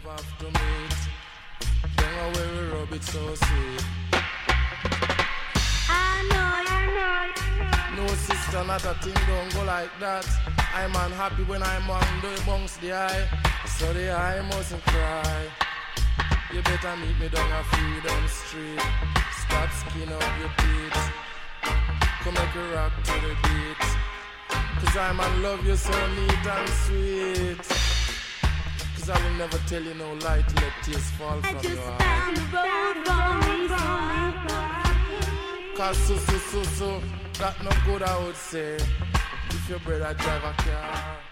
have to meet. Don't know where we rub it so sweet. No sister, not a thing, don't go like that. I'm unhappy when I'm amongst the eye, so the eye mustn't cry. You better meet me down a Freedom Street. Stop skin up your teeth. Come make a rock to the beat. Cause I'm in love you so neat and sweet. Cause I will never tell you no lie to let tears fall from your heart. Down the road for me, cause so, that no good I would say. If your brother drive a car